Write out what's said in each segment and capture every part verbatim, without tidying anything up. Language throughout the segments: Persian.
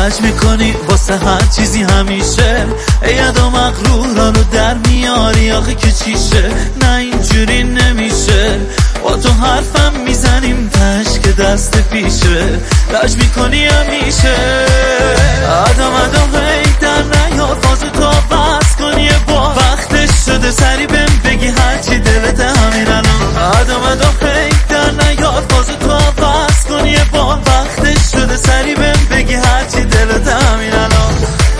لج میکنی واسه هر چیزی همیشه، اید و مغرورا رو در میاری آخه که چیشه. نه اینجوری نمیشه، با تو حرفم میزنیم تش که دست پیشه. لج میکنی همیشه، آدم آدم هی در نیار فاز تو بس کنی با وقتش شده سری بهم بگی هرچی دلت همین الان. آدم آدم هی در نیار فاز تو بس کنی با وقتش شده سری بهم بگی هرچی دلت همین الان.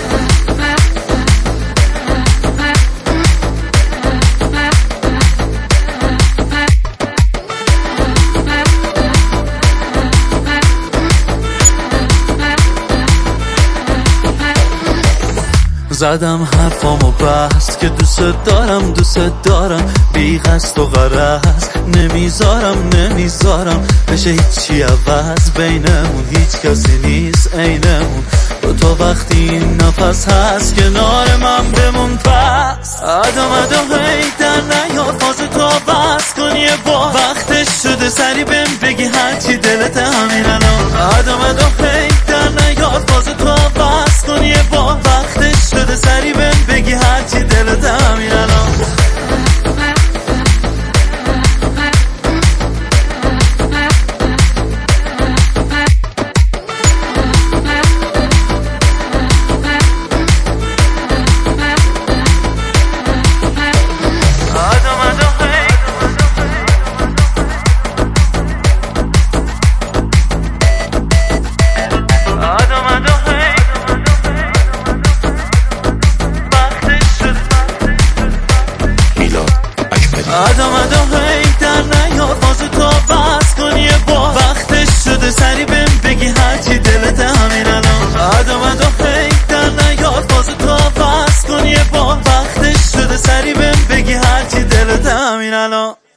زدم حرفامو بست که دوست دارم دوست دارم، بی قصد و غرض نمیذارم نمیذارم بشه هیچی عوض، بینمون هیچ کسی نیست عینمون. با تو وقتی این نفس هست کنار من بمون پس. آدم آدم هی در نیار فاز تو بس کنی با وقتش شده سری بهم بگی هرچی دلت همین الان. آدم آدم هی در نیار فاز تو بس کنی با وقتش شده سری بهم بگی هرچی دلت همین الان. آدم آدم هی در نیار فاز تو بس کنی با وقتش شده سری بهم بگی هرچی دلت همین الان. آدم آدم هی در نیار فاز تو بس کنی با وقتش شده سری بهم بگی هرچی دلت همین الان.